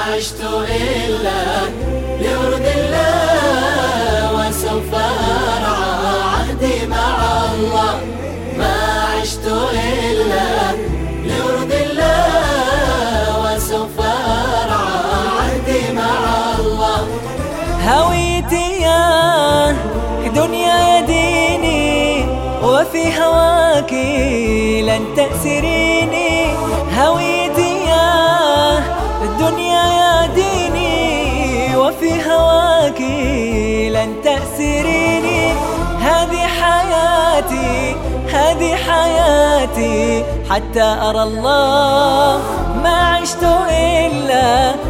عشت إلا لأرضي الله وسوف أرعى عهدي مع الله. ما عشت إلا لأرضي الله وسوف أرعى عهدي مع الله. هويتي يا دنيا يا ديني وفي هواك لن تأسريني. هويتي يا الدنيا يا ديني وفي هواك لن تأسريني. هذه حياتي هذه حياتي حتى أرى الله. ما عشت إلا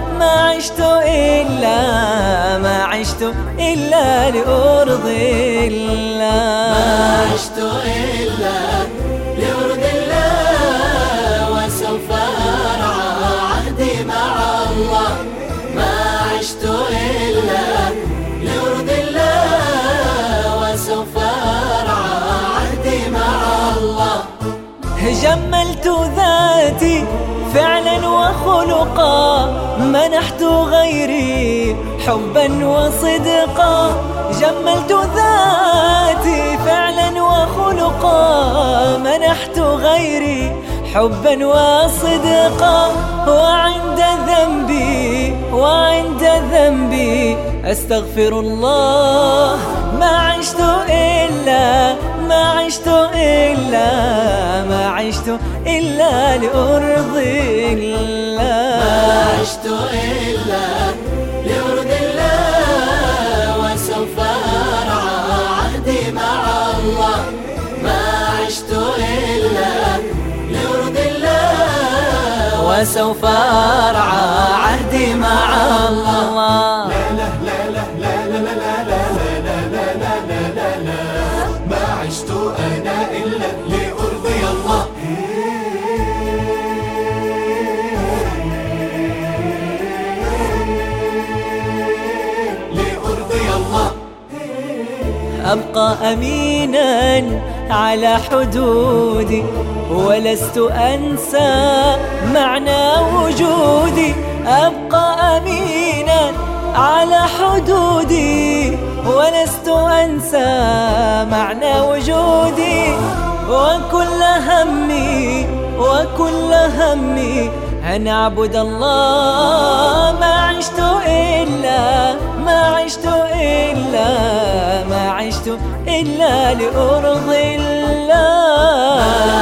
لأرضي الله. ما عشت إلا لأرضي الله وسوف أرعى عهدي مع الله. ما عشت إلا لأرضي الله وسوف أرعى عهدي مع الله. جملت ذاتي فعلا وخلقا، منحت غيري حبا وصدقا. جملت ذاتي فعلا وخلقا، منحت غيري حبا وصدقا. وعند ذنبي أستغفر الله. ما عشت إلا لأرضي الله. ما عشت إلا لأرضي الله وسوف أرعى عهدي مع الله. ما عشت إلا لأرضي الله وسوف أرعى عهدي مع الله. لا لا لا لا لا لا لا لا لا لا لا لا لا. ما عشت أنا إلا لأرضي الله. أبقى أمينا على حدودي ولست أنسى معنى وجودي. أبقى أمينا على حدودي ولست أنسى معنى وجودي. وكل همي أن أعبد الله. ما عشت إلا لأرضي الله.